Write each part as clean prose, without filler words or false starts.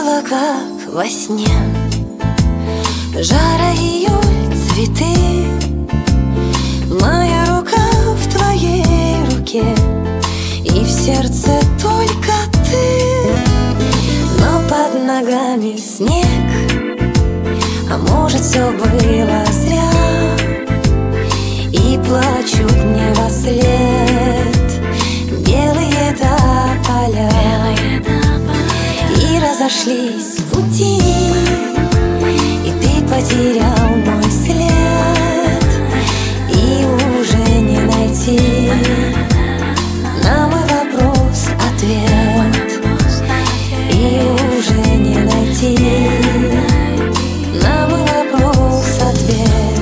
было как во сне. Жара, июль, цветы, моя рука в твоей руке, и в сердце только ты. Но под ногами снег, а может, все было зря, и плачут мне вослед белые тополя. И разошлись пути, и ты потерял мой след, и уже не найти на мой вопрос ответ, и уже не найти на мой вопрос ответ.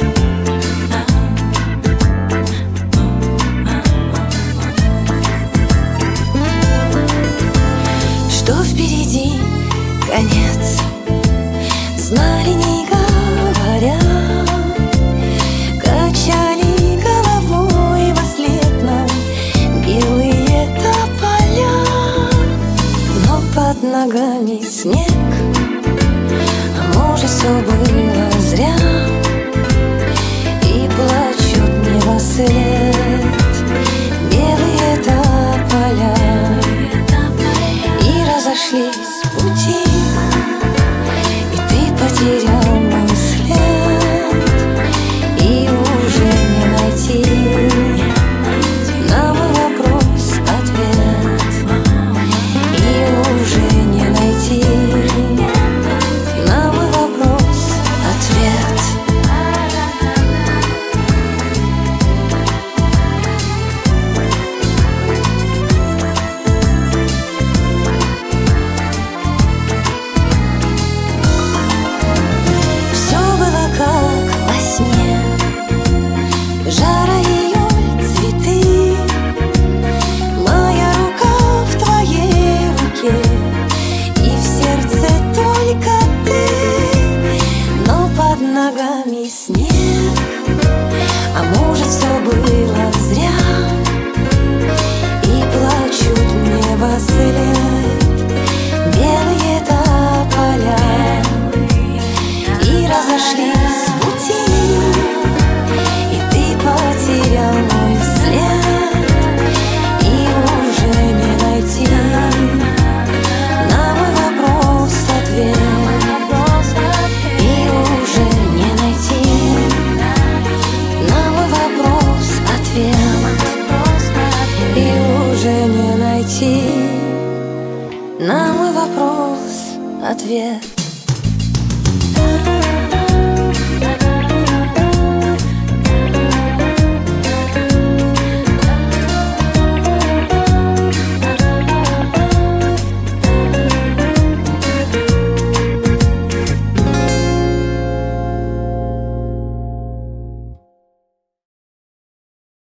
Что впереди конец, знали, не говоря, качали головой во след нам белые тополя. Но под ногами снег, а может, все было зря, и плачут мне вослед белые тополя. И разошлись пути, и ты потерял мой след, и уже не найти на мой вопрос ответ, и уже не найти на мой вопрос ответ. Жара, июль, цветы, моя рука в твоей руке, и в сердце только ты. Но под ногами снег, а может, все было зря, и плачут мне вослед белые тополя. И разошлись пути, потерял мой след, и уже не найти на мой вопрос ответ, и уже не найти на мой вопрос ответ, и уже не найти на мой вопрос ответ.